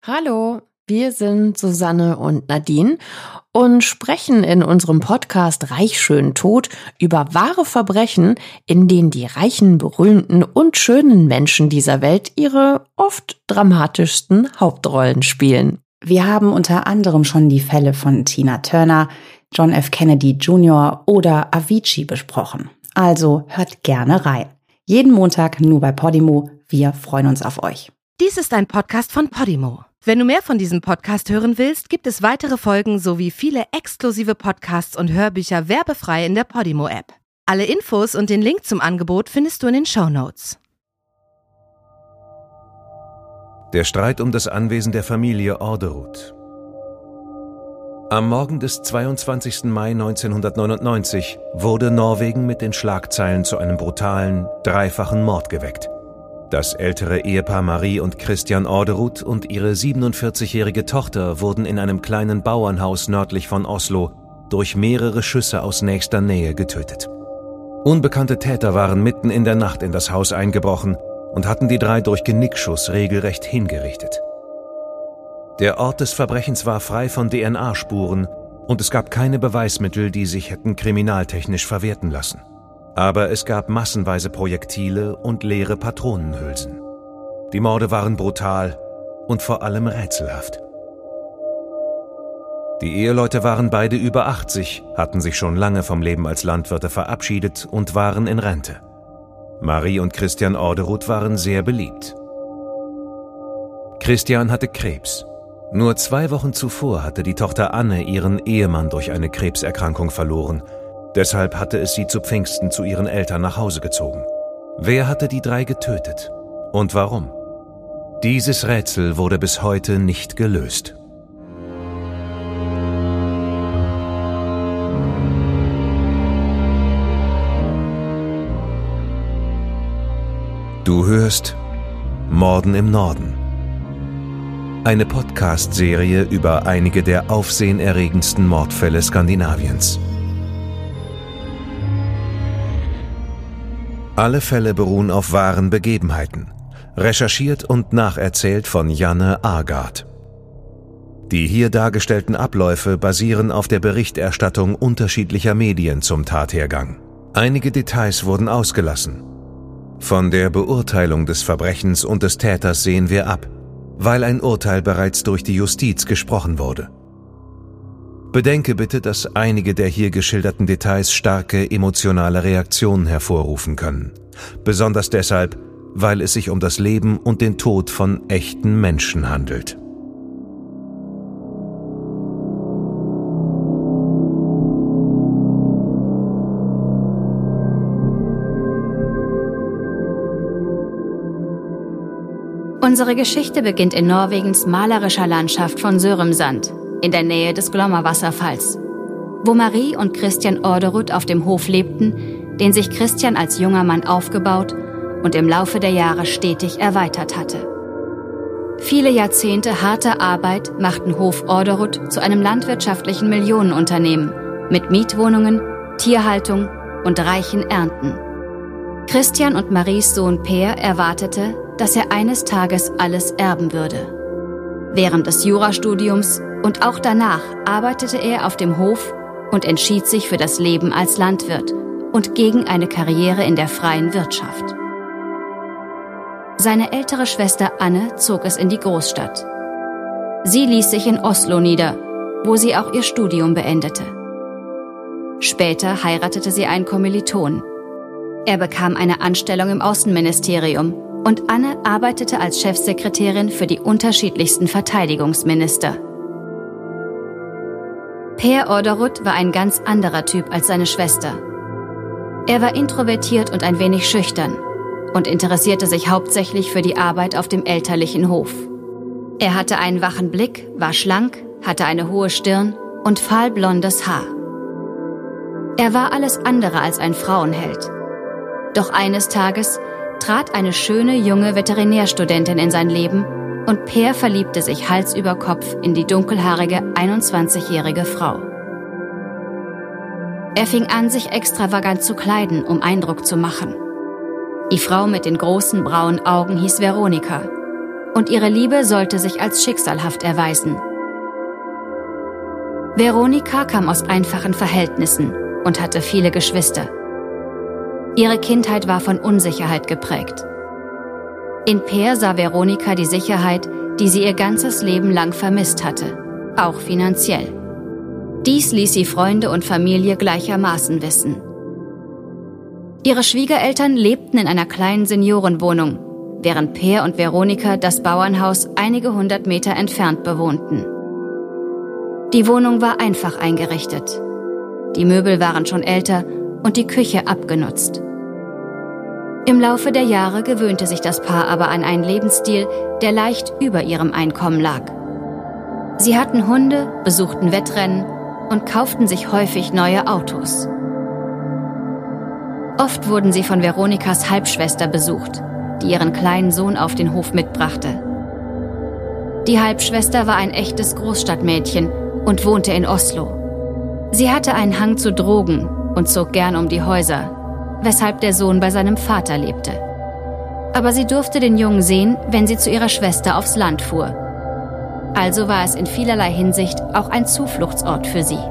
Hallo, wir sind Susanne und Nadine und sprechen in unserem Podcast Reich, schön, tot über wahre Verbrechen, in denen die reichen, berühmten und schönen Menschen dieser Welt ihre oft dramatischsten Hauptrollen spielen. Wir haben unter anderem schon die Fälle von Tina Turner, John F. Kennedy Jr. oder Avicii besprochen. Also hört gerne rein. Jeden Montag nur bei Podimo. Wir freuen uns auf euch. Dies ist ein Podcast von Podimo. Wenn du mehr von diesem Podcast hören willst, gibt es weitere Folgen sowie viele exklusive Podcasts und Hörbücher werbefrei in der Podimo-App. Alle Infos und den Link zum Angebot findest du in den Shownotes. Der Streit um das Anwesen der Familie Orderud. Am Morgen des 22. Mai 1999 wurde Norwegen mit den Schlagzeilen zu einem brutalen, dreifachen Mord geweckt. Das ältere Ehepaar Marie und Christian Orderud und ihre 47-jährige Tochter wurden in einem kleinen Bauernhaus nördlich von Oslo durch mehrere Schüsse aus nächster Nähe getötet. Unbekannte Täter waren mitten in der Nacht in das Haus eingebrochen und hatten die drei durch Genickschuss regelrecht hingerichtet. Der Ort des Verbrechens war frei von DNA-Spuren und es gab keine Beweismittel, die sich hätten kriminaltechnisch verwerten lassen. Aber es gab massenweise Projektile und leere Patronenhülsen. Die Morde waren brutal und vor allem rätselhaft. Die Eheleute waren beide über 80, hatten sich schon lange vom Leben als Landwirte verabschiedet und waren in Rente. Marie und Christian Orderud waren sehr beliebt. Christian hatte Krebs. Nur 2 Wochen zuvor hatte die Tochter Anne ihren Ehemann durch eine Krebserkrankung verloren. Deshalb hatte es sie zu Pfingsten zu ihren Eltern nach Hause gezogen. Wer hatte die drei getötet? Und warum? Dieses Rätsel wurde bis heute nicht gelöst. Du hörst Morden im Norden. Eine Podcast-Serie über einige der aufsehenerregendsten Mordfälle Skandinaviens. Alle Fälle beruhen auf wahren Begebenheiten, recherchiert und nacherzählt von Janne Agard. Die hier dargestellten Abläufe basieren auf der Berichterstattung unterschiedlicher Medien zum Tathergang. Einige Details wurden ausgelassen. Von der Beurteilung des Verbrechens und des Täters sehen wir ab, weil ein Urteil bereits durch die Justiz gesprochen wurde. Bedenke bitte, dass einige der hier geschilderten Details starke emotionale Reaktionen hervorrufen können. Besonders deshalb, weil es sich um das Leben und den Tod von echten Menschen handelt. Unsere Geschichte beginnt in Norwegens malerischer Landschaft von Sørumsand, in der Nähe des Glomma-Wasserfalls, wo Marie und Christian Orderud auf dem Hof lebten, den sich Christian als junger Mann aufgebaut und im Laufe der Jahre stetig erweitert hatte. Viele Jahrzehnte harter Arbeit machten Hof Orderud zu einem landwirtschaftlichen Millionenunternehmen mit Mietwohnungen, Tierhaltung und reichen Ernten. Christian und Maries Sohn Per erwartete, dass er eines Tages alles erben würde. Während des Jurastudiums und auch danach arbeitete er auf dem Hof und entschied sich für das Leben als Landwirt und gegen eine Karriere in der freien Wirtschaft. Seine ältere Schwester Anne zog es in die Großstadt. Sie ließ sich in Oslo nieder, wo sie auch ihr Studium beendete. Später heiratete sie einen Kommiliton. Er bekam eine Anstellung im Außenministerium und Anne arbeitete als Chefsekretärin für die unterschiedlichsten Verteidigungsminister. Per Orderud war ein ganz anderer Typ als seine Schwester. Er war introvertiert und ein wenig schüchtern und interessierte sich hauptsächlich für die Arbeit auf dem elterlichen Hof. Er hatte einen wachen Blick, war schlank, hatte eine hohe Stirn und fahlblondes Haar. Er war alles andere als ein Frauenheld. Doch eines Tages trat eine schöne junge Veterinärstudentin in sein Leben und Per verliebte sich Hals über Kopf in die dunkelhaarige 21-jährige Frau. Er fing an, sich extravagant zu kleiden, um Eindruck zu machen. Die Frau mit den großen braunen Augen hieß Veronika und ihre Liebe sollte sich als schicksalhaft erweisen. Veronika kam aus einfachen Verhältnissen und hatte viele Geschwister. Ihre Kindheit war von Unsicherheit geprägt. In Peer sah Veronika die Sicherheit, die sie ihr ganzes Leben lang vermisst hatte, auch finanziell. Dies ließ sie Freunde und Familie gleichermaßen wissen. Ihre Schwiegereltern lebten in einer kleinen Seniorenwohnung, während Peer und Veronika das Bauernhaus einige 100 Meter entfernt bewohnten. Die Wohnung war einfach eingerichtet. Die Möbel waren schon älter und die Küche abgenutzt. Im Laufe der Jahre gewöhnte sich das Paar aber an einen Lebensstil, der leicht über ihrem Einkommen lag. Sie hatten Hunde, besuchten Wettrennen und kauften sich häufig neue Autos. Oft wurden sie von Veronikas Halbschwester besucht, die ihren kleinen Sohn auf den Hof mitbrachte. Die Halbschwester war ein echtes Großstadtmädchen und wohnte in Oslo. Sie hatte einen Hang zu Drogen und zog gern um die Häuser, weshalb der Sohn bei seinem Vater lebte. Aber sie durfte den Jungen sehen, wenn sie zu ihrer Schwester aufs Land fuhr. Also war es in vielerlei Hinsicht auch ein Zufluchtsort für sie.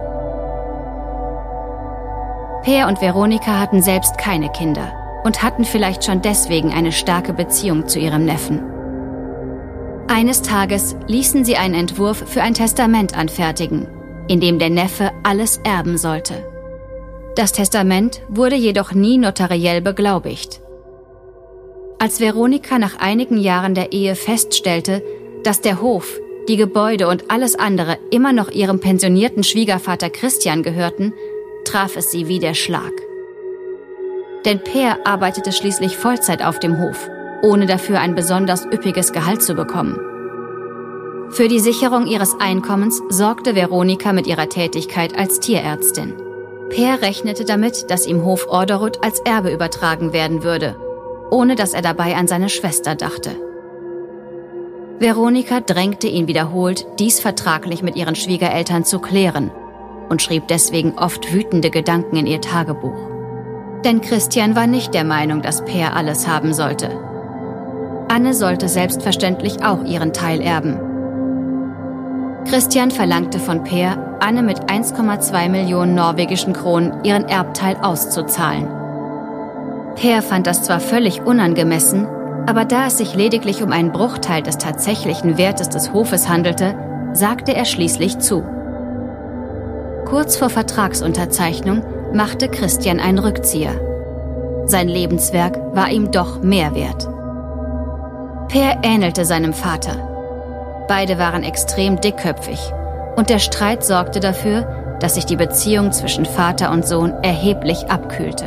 Peer und Veronika hatten selbst keine Kinder und hatten vielleicht schon deswegen eine starke Beziehung zu ihrem Neffen. Eines Tages ließen sie einen Entwurf für ein Testament anfertigen, in dem der Neffe alles erben sollte. Das Testament wurde jedoch nie notariell beglaubigt. Als Veronika nach einigen Jahren der Ehe feststellte, dass der Hof, die Gebäude und alles andere immer noch ihrem pensionierten Schwiegervater Christian gehörten, traf es sie wie der Schlag. Denn Peer arbeitete schließlich Vollzeit auf dem Hof, ohne dafür ein besonders üppiges Gehalt zu bekommen. Für die Sicherung ihres Einkommens sorgte Veronika mit ihrer Tätigkeit als Tierärztin. Peer rechnete damit, dass ihm Hof Orderud als Erbe übertragen werden würde, ohne dass er dabei an seine Schwester dachte. Veronika drängte ihn wiederholt, dies vertraglich mit ihren Schwiegereltern zu klären und schrieb deswegen oft wütende Gedanken in ihr Tagebuch. Denn Christian war nicht der Meinung, dass Peer alles haben sollte. Anne sollte selbstverständlich auch ihren Teil erben. Christian verlangte von Peer, Anne mit 1,2 Millionen norwegischen Kronen ihren Erbteil auszuzahlen. Peer fand das zwar völlig unangemessen, aber da es sich lediglich um einen Bruchteil des tatsächlichen Wertes des Hofes handelte, sagte er schließlich zu. Kurz vor Vertragsunterzeichnung machte Christian einen Rückzieher. Sein Lebenswerk war ihm doch mehr wert. Peer ähnelte seinem Vater. Beide waren extrem dickköpfig und der Streit sorgte dafür, dass sich die Beziehung zwischen Vater und Sohn erheblich abkühlte.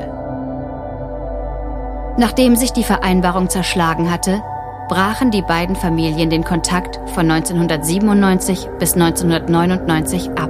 Nachdem sich die Vereinbarung zerschlagen hatte, brachen die beiden Familien den Kontakt von 1997 bis 1999 ab.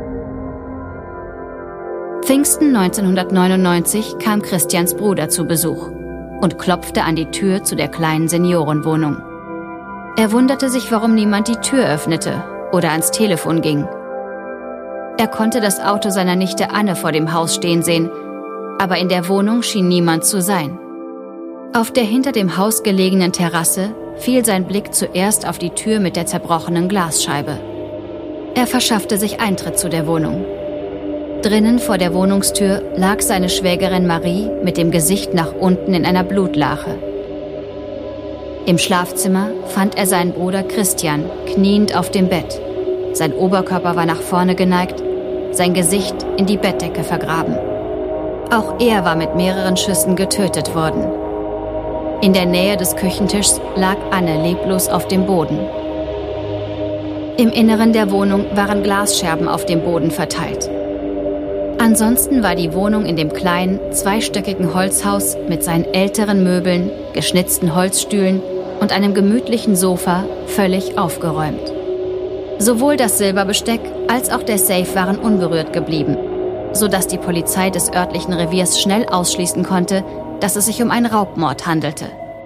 Pfingsten 1999 kam Christians Bruder zu Besuch und klopfte an die Tür zu der kleinen Seniorenwohnung. Er wunderte sich, warum niemand die Tür öffnete oder ans Telefon ging. Er konnte das Auto seiner Nichte Anne vor dem Haus stehen sehen, aber in der Wohnung schien niemand zu sein. Auf der hinter dem Haus gelegenen Terrasse fiel sein Blick zuerst auf die Tür mit der zerbrochenen Glasscheibe. Er verschaffte sich Eintritt zu der Wohnung. Drinnen vor der Wohnungstür lag seine Schwägerin Marie mit dem Gesicht nach unten in einer Blutlache. Im Schlafzimmer fand er seinen Bruder Christian kniend auf dem Bett. Sein Oberkörper war nach vorne geneigt, sein Gesicht in die Bettdecke vergraben. Auch er war mit mehreren Schüssen getötet worden. In der Nähe des Küchentischs lag Anne leblos auf dem Boden. Im Inneren der Wohnung waren Glasscherben auf dem Boden verteilt. Ansonsten war die Wohnung in dem kleinen, zweistöckigen Holzhaus mit seinen älteren Möbeln, geschnitzten Holzstühlen und einem gemütlichen Sofa völlig aufgeräumt. Sowohl das Silberbesteck als auch der Safe waren unberührt geblieben, sodass die Polizei des örtlichen Reviers schnell ausschließen konnte, dass es sich um einen Raubmord handelte.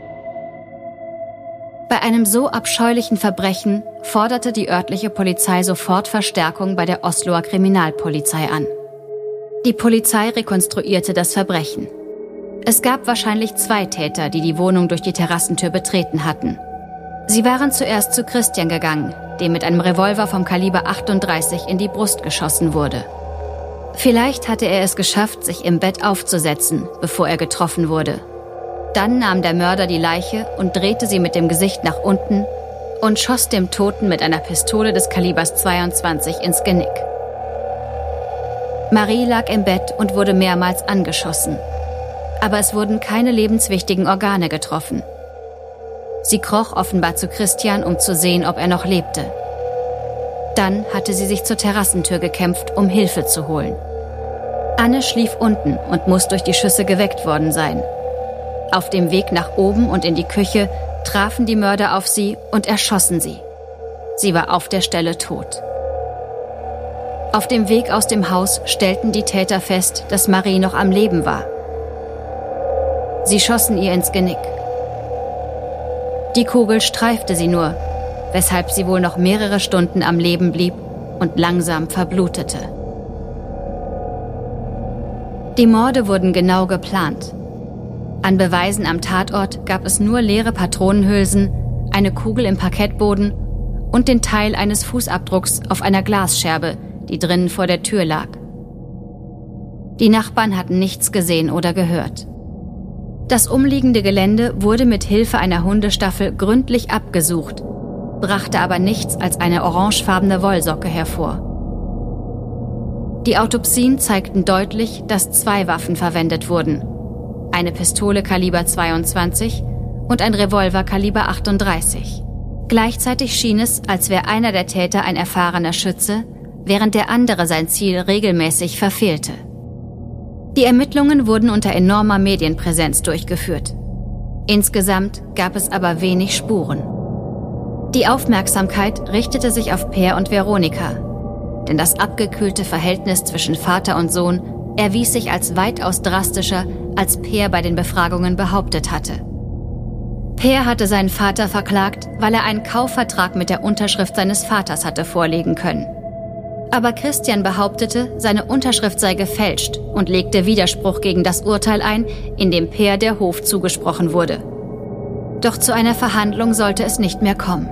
Bei einem so abscheulichen Verbrechen forderte die örtliche Polizei sofort Verstärkung bei der Osloer Kriminalpolizei an. Die Polizei rekonstruierte das Verbrechen. Es gab wahrscheinlich 2 Täter, die die Wohnung durch die Terrassentür betreten hatten. Sie waren zuerst zu Christian gegangen, dem mit einem Revolver vom Kaliber 38 in die Brust geschossen wurde. Vielleicht hatte er es geschafft, sich im Bett aufzusetzen, bevor er getroffen wurde. Dann nahm der Mörder die Leiche und drehte sie mit dem Gesicht nach unten und schoss dem Toten mit einer Pistole des Kalibers 22 ins Genick. Marie lag im Bett und wurde mehrmals angeschossen. Aber es wurden keine lebenswichtigen Organe getroffen. Sie kroch offenbar zu Christian, um zu sehen, ob er noch lebte. Dann hatte sie sich zur Terrassentür gekämpft, um Hilfe zu holen. Anne schlief unten und muss durch die Schüsse geweckt worden sein. Auf dem Weg nach oben und in die Küche trafen die Mörder auf sie und erschossen sie. Sie war auf der Stelle tot. Auf dem Weg aus dem Haus stellten die Täter fest, dass Marie noch am Leben war. Sie schossen ihr ins Genick. Die Kugel streifte sie nur, weshalb sie wohl noch mehrere Stunden am Leben blieb und langsam verblutete. Die Morde wurden genau geplant. An Beweisen am Tatort gab es nur leere Patronenhülsen, eine Kugel im Parkettboden und den Teil eines Fußabdrucks auf einer Glasscherbe, die drinnen vor der Tür lag. Die Nachbarn hatten nichts gesehen oder gehört. Das umliegende Gelände wurde mit Hilfe einer Hundestaffel gründlich abgesucht, brachte aber nichts als eine orangefarbene Wollsocke hervor. Die Autopsien zeigten deutlich, dass 2 Waffen verwendet wurden. Eine Pistole Kaliber 22 und ein Revolver Kaliber 38. Gleichzeitig schien es, als wäre einer der Täter ein erfahrener Schütze, während der andere sein Ziel regelmäßig verfehlte. Die Ermittlungen wurden unter enormer Medienpräsenz durchgeführt. Insgesamt gab es aber wenig Spuren. Die Aufmerksamkeit richtete sich auf Per und Veronika, denn das abgekühlte Verhältnis zwischen Vater und Sohn erwies sich als weitaus drastischer, als Per bei den Befragungen behauptet hatte. Per hatte seinen Vater verklagt, weil er einen Kaufvertrag mit der Unterschrift seines Vaters hatte vorlegen können. Aber Christian behauptete, seine Unterschrift sei gefälscht und legte Widerspruch gegen das Urteil ein, in dem Per der Hof zugesprochen wurde. Doch zu einer Verhandlung sollte es nicht mehr kommen.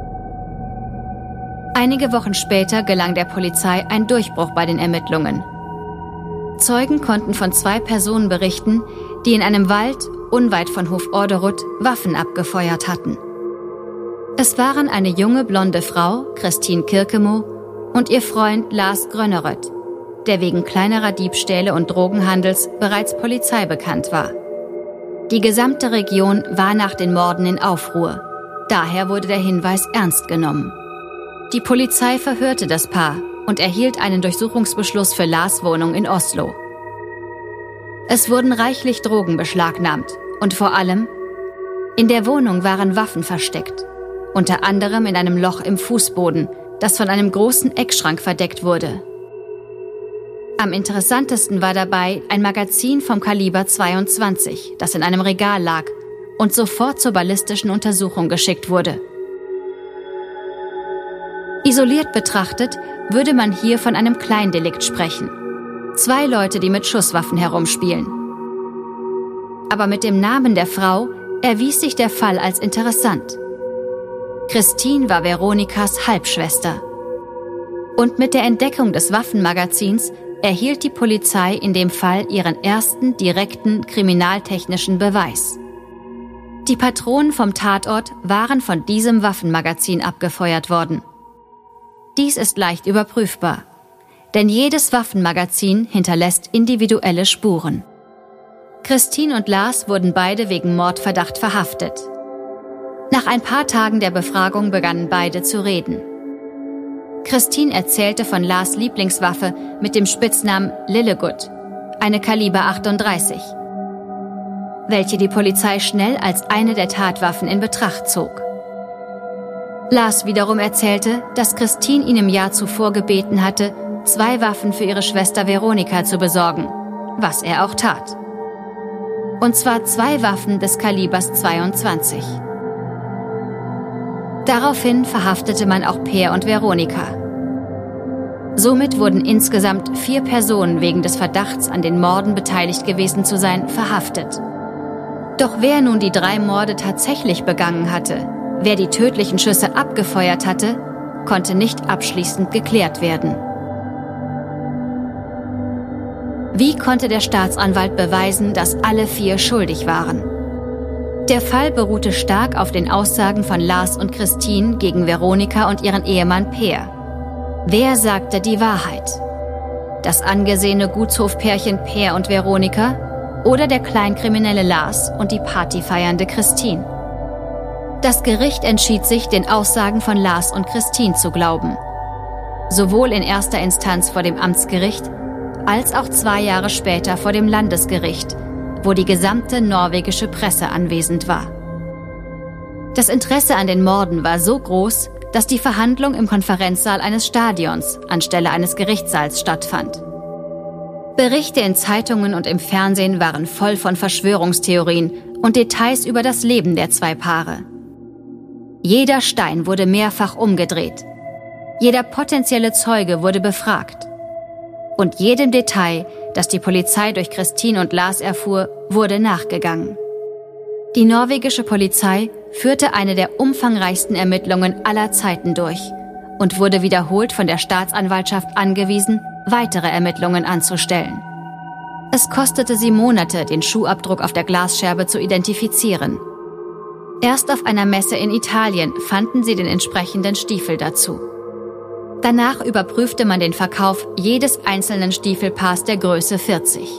Einige Wochen später gelang der Polizei ein Durchbruch bei den Ermittlungen. Zeugen konnten von 2 Personen berichten, die in einem Wald unweit von Hof Orderud Waffen abgefeuert hatten. Es waren eine junge blonde Frau, Christine Kirkemo, und ihr Freund Lars Gröneröd, der wegen kleinerer Diebstähle und Drogenhandels bereits Polizei bekannt war. Die gesamte Region war nach den Morden in Aufruhr. Daher wurde der Hinweis ernst genommen. Die Polizei verhörte das Paar und erhielt einen Durchsuchungsbeschluss für Lars' Wohnung in Oslo. Es wurden reichlich Drogen beschlagnahmt und vor allem in der Wohnung waren Waffen versteckt, unter anderem in einem Loch im Fußboden, das von einem großen Eckschrank verdeckt wurde. Am interessantesten war dabei ein Magazin vom Kaliber 22, das in einem Regal lag und sofort zur ballistischen Untersuchung geschickt wurde. Isoliert betrachtet würde man hier von einem Kleindelikt sprechen. 2 Leute, die mit Schusswaffen herumspielen. Aber mit dem Namen der Frau erwies sich der Fall als interessant. Christine war Veronikas Halbschwester. Und mit der Entdeckung des Waffenmagazins erhielt die Polizei in dem Fall ihren ersten direkten kriminaltechnischen Beweis. Die Patronen vom Tatort waren von diesem Waffenmagazin abgefeuert worden. Dies ist leicht überprüfbar, denn jedes Waffenmagazin hinterlässt individuelle Spuren. Christine und Lars wurden beide wegen Mordverdacht verhaftet. Nach ein paar Tagen der Befragung begannen beide zu reden. Christine erzählte von Lars' Lieblingswaffe mit dem Spitznamen Lillegut, eine Kaliber 38, welche die Polizei schnell als eine der Tatwaffen in Betracht zog. Lars wiederum erzählte, dass Christine ihn im Jahr zuvor gebeten hatte, 2 Waffen für ihre Schwester Veronika zu besorgen, was er auch tat. Und zwar 2 Waffen des Kalibers 22. Daraufhin verhaftete man auch Per und Veronika. Somit wurden insgesamt 4 Personen wegen des Verdachts, an den Morden beteiligt gewesen zu sein, verhaftet. Doch wer nun die 3 Morde tatsächlich begangen hatte, Wer die tödlichen Schüsse abgefeuert hatte, konnte nicht abschließend geklärt werden. Wie konnte der Staatsanwalt beweisen, dass alle 4 schuldig waren? Der Fall beruhte stark auf den Aussagen von Lars und Christine gegen Veronika und ihren Ehemann Peer. Wer sagte die Wahrheit? Das angesehene Gutshofpärchen Peer und Veronika oder der kleinkriminelle Lars und die partyfeiernde Christine? Das Gericht entschied sich, den Aussagen von Lars und Christine zu glauben. Sowohl in erster Instanz vor dem Amtsgericht, als auch 2 Jahre später vor dem Landesgericht, wo die gesamte norwegische Presse anwesend war. Das Interesse an den Morden war so groß, dass die Verhandlung im Konferenzsaal eines Stadions anstelle eines Gerichtssaals stattfand. Berichte in Zeitungen und im Fernsehen waren voll von Verschwörungstheorien und Details über das Leben der 2 Paare. Jeder Stein wurde mehrfach umgedreht. Jeder potenzielle Zeuge wurde befragt. Und jedem Detail, das die Polizei durch Christine und Lars erfuhr, wurde nachgegangen. Die norwegische Polizei führte eine der umfangreichsten Ermittlungen aller Zeiten durch und wurde wiederholt von der Staatsanwaltschaft angewiesen, weitere Ermittlungen anzustellen. Es kostete sie Monate, den Schuhabdruck auf der Glasscherbe zu identifizieren. Erst auf einer Messe in Italien fanden sie den entsprechenden Stiefel dazu. Danach überprüfte man den Verkauf jedes einzelnen Stiefelpaars der Größe 40.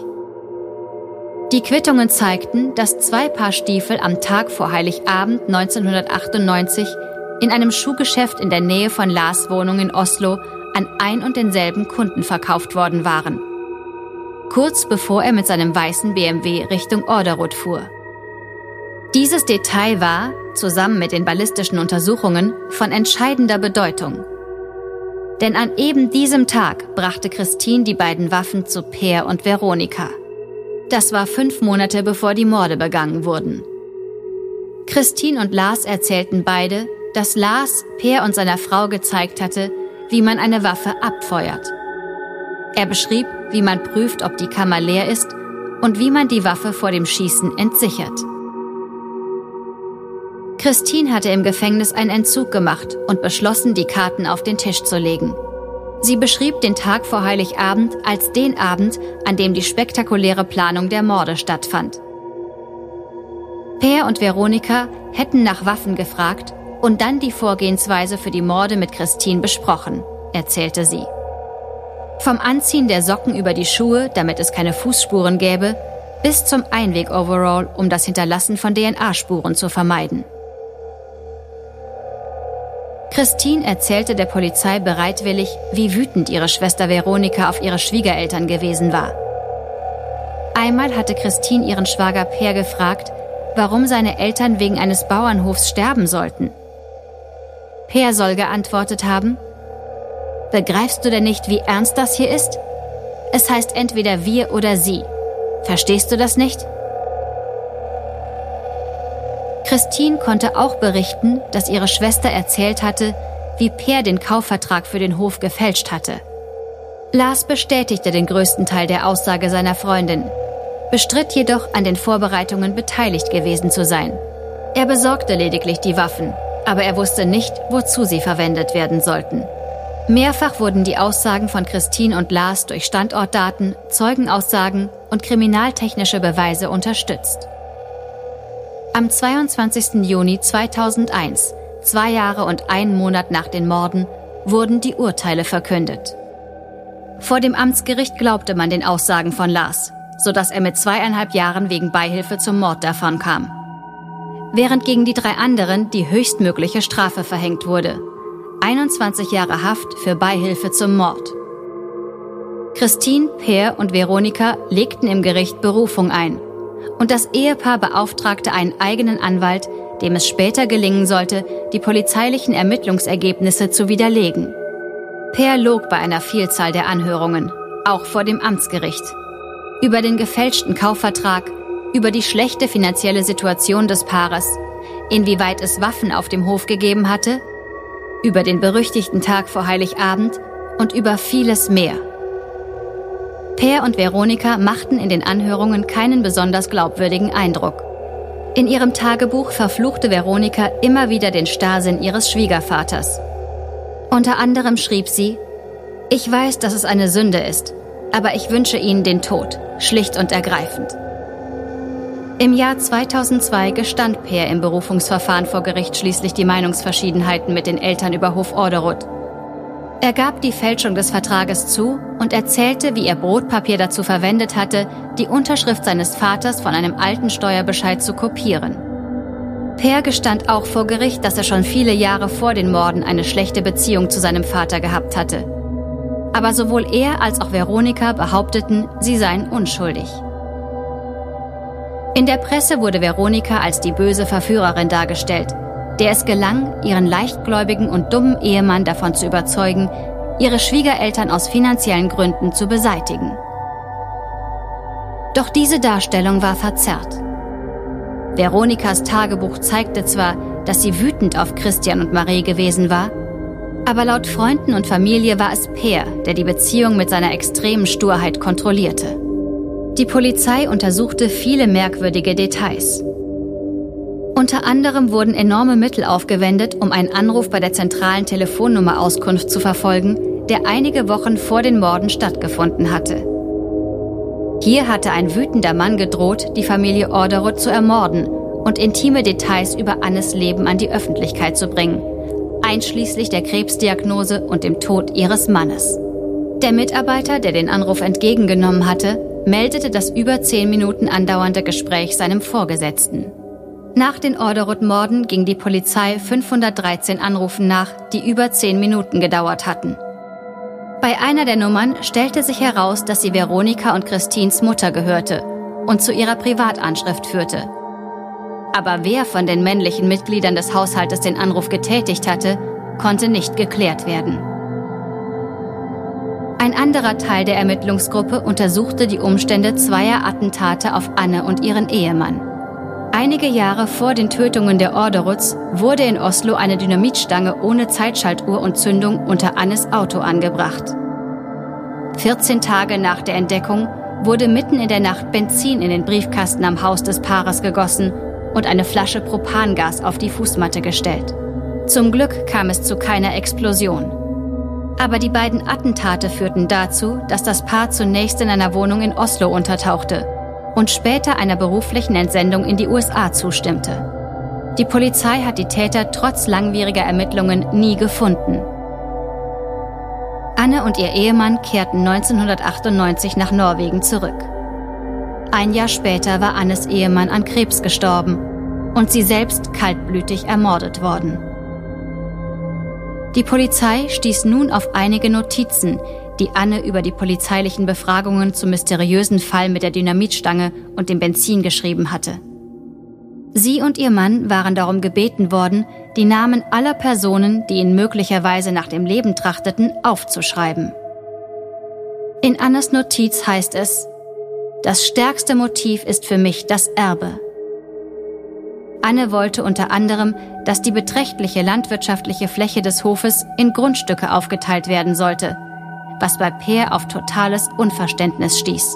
Die Quittungen zeigten, dass 2 Paar Stiefel am Tag vor Heiligabend 1998 in einem Schuhgeschäft in der Nähe von Lars' Wohnung in Oslo an ein und denselben Kunden verkauft worden waren. Kurz bevor er mit seinem weißen BMW Richtung Orderud fuhr. Dieses Detail war, zusammen mit den ballistischen Untersuchungen, von entscheidender Bedeutung. Denn an eben diesem Tag brachte Christine die beiden Waffen zu Peer und Veronika. Das war 5 Monate bevor die Morde begangen wurden. Christine und Lars erzählten beide, dass Lars Peer und seiner Frau gezeigt hatte, wie man eine Waffe abfeuert. Er beschrieb, wie man prüft, ob die Kammer leer ist und wie man die Waffe vor dem Schießen entsichert. Christine hatte im Gefängnis einen Entzug gemacht und beschlossen, die Karten auf den Tisch zu legen. Sie beschrieb den Tag vor Heiligabend als den Abend, an dem die spektakuläre Planung der Morde stattfand. Peer und Veronika hätten nach Waffen gefragt und dann die Vorgehensweise für die Morde mit Christine besprochen, erzählte sie. Vom Anziehen der Socken über die Schuhe, damit es keine Fußspuren gäbe, bis zum Einweg-Overall, um das Hinterlassen von DNA-Spuren zu vermeiden. Christine erzählte der Polizei bereitwillig, wie wütend ihre Schwester Veronika auf ihre Schwiegereltern gewesen war. Einmal hatte Christine ihren Schwager Peer gefragt, warum seine Eltern wegen eines Bauernhofs sterben sollten. Peer soll geantwortet haben: Begreifst du denn nicht, wie ernst das hier ist? Es heißt entweder wir oder sie. Verstehst du das nicht? Christine konnte auch berichten, dass ihre Schwester erzählt hatte, wie Peer den Kaufvertrag für den Hof gefälscht hatte. Lars bestätigte den größten Teil der Aussage seiner Freundin, bestritt jedoch, an den Vorbereitungen beteiligt gewesen zu sein. Er besorgte lediglich die Waffen, aber er wusste nicht, wozu sie verwendet werden sollten. Mehrfach wurden die Aussagen von Christine und Lars durch Standortdaten, Zeugenaussagen und kriminaltechnische Beweise unterstützt. Am 22. Juni 2001, 2 Jahre und 1 Monat nach den Morden, wurden die Urteile verkündet. Vor dem Amtsgericht glaubte man den Aussagen von Lars, sodass er mit 2,5 Jahren wegen Beihilfe zum Mord davonkam. Während gegen die 3 anderen die höchstmögliche Strafe verhängt wurde: 21 Jahre Haft für Beihilfe zum Mord. Christine, Peer und Veronika legten im Gericht Berufung ein. Und das Ehepaar beauftragte einen eigenen Anwalt, dem es später gelingen sollte, die polizeilichen Ermittlungsergebnisse zu widerlegen. Peer log bei einer Vielzahl der Anhörungen, auch vor dem Amtsgericht. Über den gefälschten Kaufvertrag, über die schlechte finanzielle Situation des Paares, inwieweit es Waffen auf dem Hof gegeben hatte, über den berüchtigten Tag vor Heiligabend und über vieles mehr. Peer und Veronika machten in den Anhörungen keinen besonders glaubwürdigen Eindruck. In ihrem Tagebuch verfluchte Veronika immer wieder den Starrsinn ihres Schwiegervaters. Unter anderem schrieb sie: Ich weiß, dass es eine Sünde ist, aber ich wünsche ihnen den Tod, schlicht und ergreifend. Im Jahr 2002 gestand Peer im Berufungsverfahren vor Gericht schließlich die Meinungsverschiedenheiten mit den Eltern über Hof Orderud. Er gab die Fälschung des Vertrages zu und erzählte, wie er Brotpapier dazu verwendet hatte, die Unterschrift seines Vaters von einem alten Steuerbescheid zu kopieren. Peer gestand auch vor Gericht, dass er schon viele Jahre vor den Morden eine schlechte Beziehung zu seinem Vater gehabt hatte. Aber sowohl er als auch Veronika behaupteten, sie seien unschuldig. In der Presse wurde Veronika als die böse Verführerin dargestellt, der es gelang, ihren leichtgläubigen und dummen Ehemann davon zu überzeugen, ihre Schwiegereltern aus finanziellen Gründen zu beseitigen. Doch diese Darstellung war verzerrt. Veronikas Tagebuch zeigte zwar, dass sie wütend auf Christian und Marie gewesen war, aber laut Freunden und Familie war es Peer, der die Beziehung mit seiner extremen Sturheit kontrollierte. Die Polizei untersuchte viele merkwürdige Details. Unter anderem wurden enorme Mittel aufgewendet, um einen Anruf bei der zentralen Telefonnummer Auskunft zu verfolgen, der einige Wochen vor den Morden stattgefunden hatte. Hier hatte ein wütender Mann gedroht, die Familie Orderud zu ermorden und intime Details über Annes Leben an die Öffentlichkeit zu bringen, einschließlich der Krebsdiagnose und dem Tod ihres Mannes. Der Mitarbeiter, der den Anruf entgegengenommen hatte, meldete das über 10 Minuten andauernde Gespräch seinem Vorgesetzten. Nach den Orderud-Morden ging die Polizei 513 Anrufen nach, die über 10 Minuten gedauert hatten. Bei einer der Nummern stellte sich heraus, dass sie Veronika und Christines Mutter gehörte und zu ihrer Privatanschrift führte. Aber wer von den männlichen Mitgliedern des Haushaltes den Anruf getätigt hatte, konnte nicht geklärt werden. Ein anderer Teil der Ermittlungsgruppe untersuchte die Umstände zweier Attentate auf Anne und ihren Ehemann. Einige Jahre vor den Tötungen der Orderuds wurde in Oslo eine Dynamitstange ohne Zeitschaltuhr und Zündung unter Annes Auto angebracht. 14 Tage nach der Entdeckung wurde mitten in der Nacht Benzin in den Briefkasten am Haus des Paares gegossen und eine Flasche Propangas auf die Fußmatte gestellt. Zum Glück kam es zu keiner Explosion. Aber die beiden Attentate führten dazu, dass das Paar zunächst in einer Wohnung in Oslo untertauchte und später einer beruflichen Entsendung in die USA zustimmte. Die Polizei hat die Täter trotz langwieriger Ermittlungen nie gefunden. Anne und ihr Ehemann kehrten 1998 nach Norwegen zurück. Ein Jahr später war Annes Ehemann an Krebs gestorben und sie selbst kaltblütig ermordet worden. Die Polizei stieß nun auf einige Notizen, die Anne über die polizeilichen Befragungen zum mysteriösen Fall mit der Dynamitstange und dem Benzin geschrieben hatte. Sie und ihr Mann waren darum gebeten worden, die Namen aller Personen, die ihnen möglicherweise nach dem Leben trachteten, aufzuschreiben. In Annes Notiz heißt es: Das stärkste Motiv ist für mich das Erbe. Anne wollte unter anderem, dass die beträchtliche landwirtschaftliche Fläche des Hofes in Grundstücke aufgeteilt werden sollte, was bei Peer auf totales Unverständnis stieß.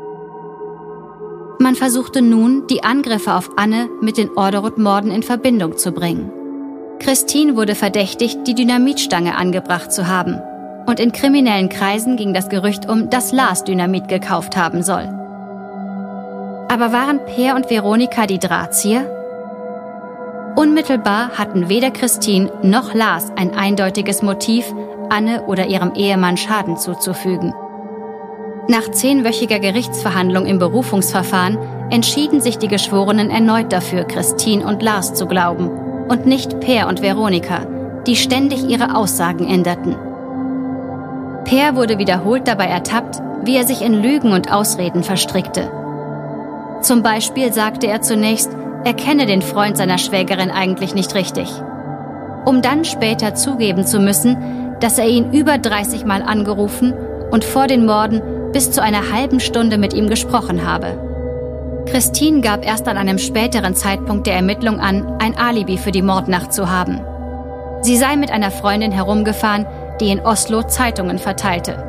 Man versuchte nun, die Angriffe auf Anne mit den Orderud-Morden in Verbindung zu bringen. Christine wurde verdächtigt, die Dynamitstange angebracht zu haben, und in kriminellen Kreisen ging das Gerücht um, dass Lars Dynamit gekauft haben soll. Aber waren Peer und Veronika die Drahtzieher? Unmittelbar hatten weder Christine noch Lars ein eindeutiges Motiv, Anne oder ihrem Ehemann Schaden zuzufügen. Nach 10-wöchiger Gerichtsverhandlung im Berufungsverfahren entschieden sich die Geschworenen erneut dafür, Christine und Lars zu glauben und nicht Peer und Veronika, die ständig ihre Aussagen änderten. Peer wurde wiederholt dabei ertappt, wie er sich in Lügen und Ausreden verstrickte. Zum Beispiel sagte er zunächst, er kenne den Freund seiner Schwägerin eigentlich nicht richtig, um dann später zugeben zu müssen, dass er ihn über 30 Mal angerufen und vor den Morden bis zu einer halben Stunde mit ihm gesprochen habe. Christine gab erst an einem späteren Zeitpunkt der Ermittlung an, ein Alibi für die Mordnacht zu haben. Sie sei mit einer Freundin herumgefahren, die in Oslo Zeitungen verteilte.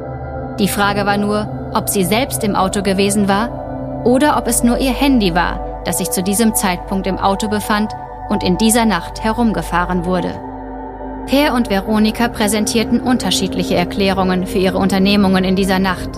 Die Frage war nur, ob sie selbst im Auto gewesen war oder ob es nur ihr Handy war, das sich zu diesem Zeitpunkt im Auto befand und in dieser Nacht herumgefahren wurde. Per und Veronika präsentierten unterschiedliche Erklärungen für ihre Unternehmungen in dieser Nacht.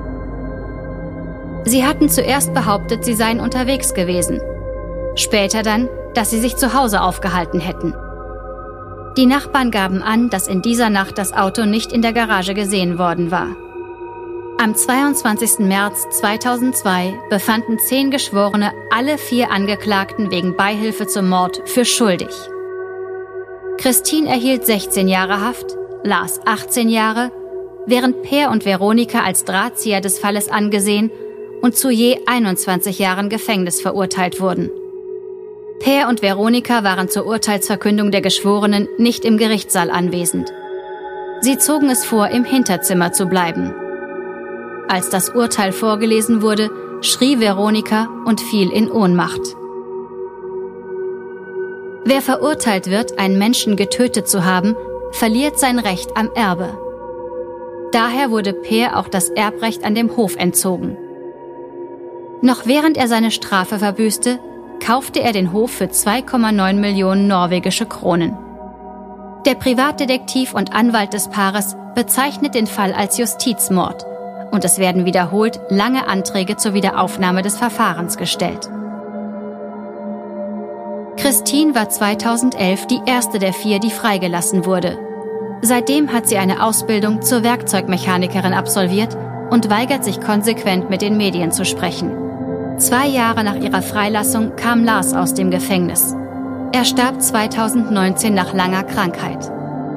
Sie hatten zuerst behauptet, sie seien unterwegs gewesen. Später dann, dass sie sich zu Hause aufgehalten hätten. Die Nachbarn gaben an, dass in dieser Nacht das Auto nicht in der Garage gesehen worden war. Am 22. März 2002 befanden 10 Geschworene alle 4 Angeklagten wegen Beihilfe zum Mord für schuldig. Christine erhielt 16 Jahre Haft, Lars 18 Jahre, während Per und Veronika als Drahtzieher des Falles angesehen und zu je 21 Jahren Gefängnis verurteilt wurden. Per und Veronika waren zur Urteilsverkündung der Geschworenen nicht im Gerichtssaal anwesend. Sie zogen es vor, im Hinterzimmer zu bleiben. Als das Urteil vorgelesen wurde, schrie Veronika und fiel in Ohnmacht. Wer verurteilt wird, einen Menschen getötet zu haben, verliert sein Recht am Erbe. Daher wurde Per auch das Erbrecht an dem Hof entzogen. Noch während er seine Strafe verbüßte, kaufte er den Hof für 2,9 Millionen norwegische Kronen. Der Privatdetektiv und Anwalt des Paares bezeichnet den Fall als Justizmord und es werden wiederholt lange Anträge zur Wiederaufnahme des Verfahrens gestellt. Christine war 2011 die erste der 4, die freigelassen wurde. Seitdem hat sie eine Ausbildung zur Werkzeugmechanikerin absolviert und weigert sich konsequent, mit den Medien zu sprechen. 2 Jahre nach ihrer Freilassung kam Lars aus dem Gefängnis. Er starb 2019 nach langer Krankheit.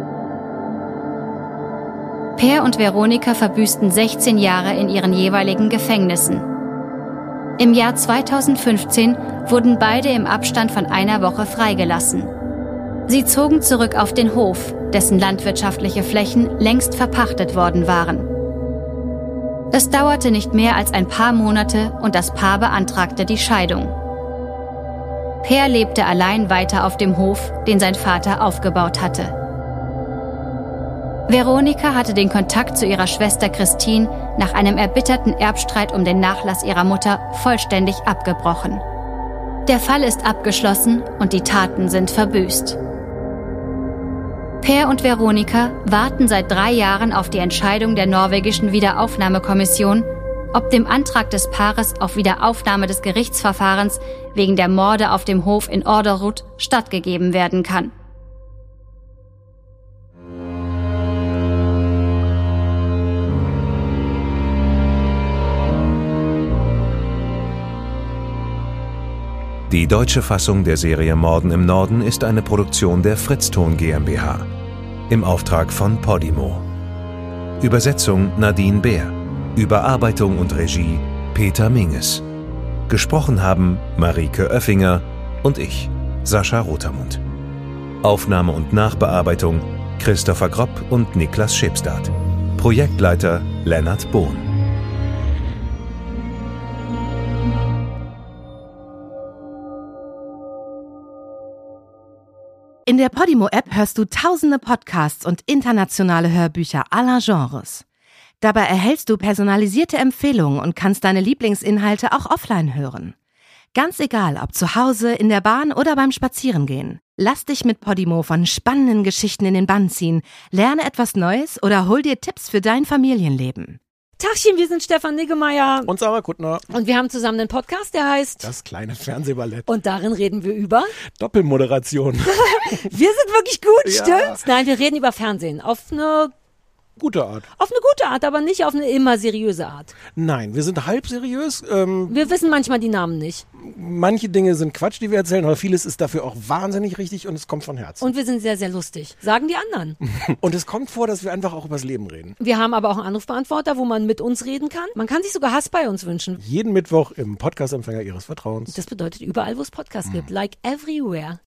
Per und Veronika verbüßten 16 Jahre in ihren jeweiligen Gefängnissen. Im Jahr 2015 wurden beide im Abstand von einer Woche freigelassen. Sie zogen zurück auf den Hof, dessen landwirtschaftliche Flächen längst verpachtet worden waren. Es dauerte nicht mehr als ein paar Monate und das Paar beantragte die Scheidung. Per lebte allein weiter auf dem Hof, den sein Vater aufgebaut hatte. Veronika hatte den Kontakt zu ihrer Schwester Christine nach einem erbitterten Erbstreit um den Nachlass ihrer Mutter vollständig abgebrochen. Der Fall ist abgeschlossen und die Taten sind verbüßt. Per und Veronika warten seit 3 Jahren auf die Entscheidung der norwegischen Wiederaufnahmekommission, ob dem Antrag des Paares auf Wiederaufnahme des Gerichtsverfahrens wegen der Morde auf dem Hof in Orderud stattgegeben werden kann. Die deutsche Fassung der Serie Morden im Norden ist eine Produktion der Fritzton GmbH. Im Auftrag von Podimo. Übersetzung Nadine Bär. Überarbeitung und Regie Peter Minges. Gesprochen haben Marike Oeffinger und ich, Sascha Rotermund. Aufnahme und Nachbearbeitung Christopher Gropp und Niklas Schepstadt. Projektleiter Lennart Bohn. In der Podimo-App hörst du tausende Podcasts und internationale Hörbücher aller Genres. Dabei erhältst du personalisierte Empfehlungen und kannst deine Lieblingsinhalte auch offline hören. Ganz egal, ob zu Hause, in der Bahn oder beim Spazierengehen. Lass dich mit Podimo von spannenden Geschichten in den Bann ziehen, lerne etwas Neues oder hol dir Tipps für dein Familienleben. Tachchen, wir sind Stefan Niggemeier. Und Sarah Kuttner. Und wir haben zusammen einen Podcast, der heißt Das kleine Fernsehballett. Und darin reden wir über Doppelmoderation. Wir sind wirklich gut, Ja. stimmt's? Nein, wir reden über Fernsehen. Auf eine Gute Art. gute Art, aber nicht auf eine immer seriöse Art. Nein, wir sind halb seriös. Wir wissen manchmal die Namen nicht. Manche Dinge sind Quatsch, die wir erzählen, aber vieles ist dafür auch wahnsinnig richtig und es kommt von Herzen. Und wir sind sehr, sehr lustig. Sagen die anderen. Und es kommt vor, dass wir einfach auch übers Leben reden. Wir haben aber auch einen Anrufbeantworter, wo man mit uns reden kann. Man kann sich sogar Hass bei uns wünschen. Jeden Mittwoch im Podcast-Empfänger Ihres Vertrauens. Das bedeutet überall, wo es Podcasts gibt. Like everywhere.